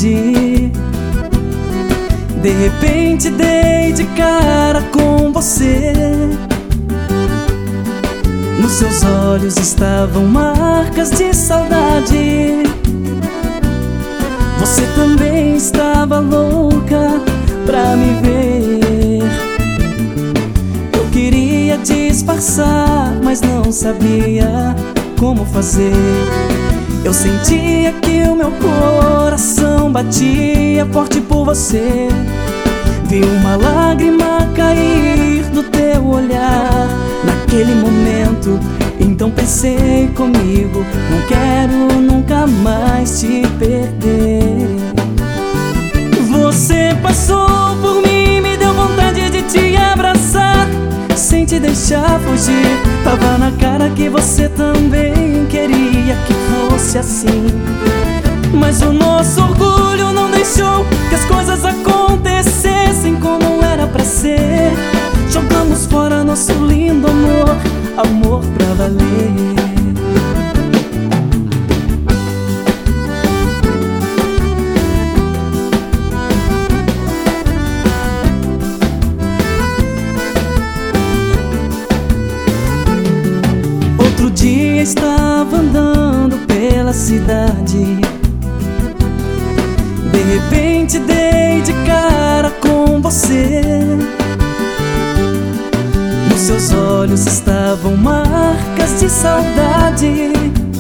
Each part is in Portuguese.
saudade. De repente dei de cara com você. Nos seus olhos estavam marcas de saudade. Você também estava louca pra me ver. Eu queria disfarçar, mas não sabia como fazer. Eu sentia que o meu coração batia forte por você. Vi uma lágrima cair do teu olhar naquele momento. Então pensei comigo, não quero nunca mais te perder. Você passou por mim, me deu vontade de te abraçar, sem te deixar fugir. Tava na cara que você também queria que fosse assim. Mas o nosso orgulho não deixou que as coisas acontecessem como era pra ser. Jogamos fora nosso lindo amor, amor pra valer. Outro dia estava andando pela cidade. De repente dei de cara com você. Nos seus olhos estavam marcas de saudade.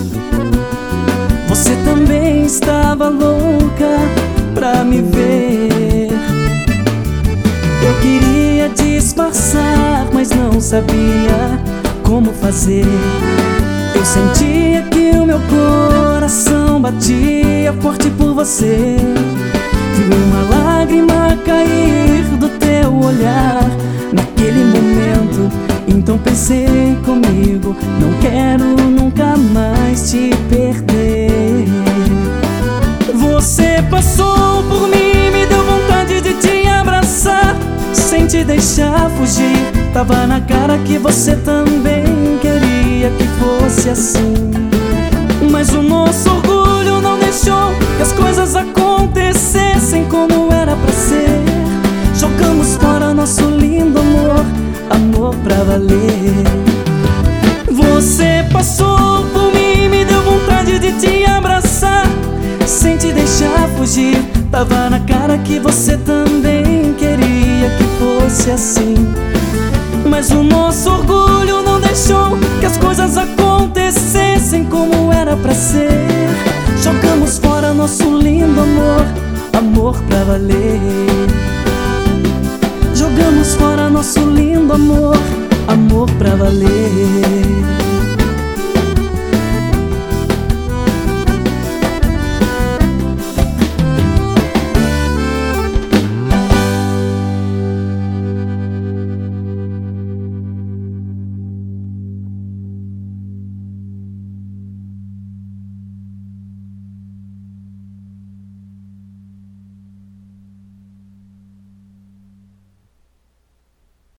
Você também estava louca pra me ver. Eu queria disfarçar, mas não sabia como fazer. Eu sentia que o meu coração batia forte por você. Vi uma lágrima cair do teu olhar naquele momento. Então pensei comigo, não quero nunca mais te perder. Você passou por mim, me deu vontade de te abraçar, sem te deixar fugir. Tava na cara que você também queria que fosse assim. Mas o nosso orgulho não deixou que as coisas acontecessem como era pra ser. Jogamos fora nosso lindo amor, amor pra valer. Você passou por mim, me deu vontade de te abraçar, sem te deixar fugir. Tava na cara que você também queria que fosse assim. Mas o nosso orgulho não deixou que as coisas acontecessem como era pra ser. Jogamos fora nosso lindo amor, amor pra valer. Jogamos fora nosso lindo amor, amor pra valer.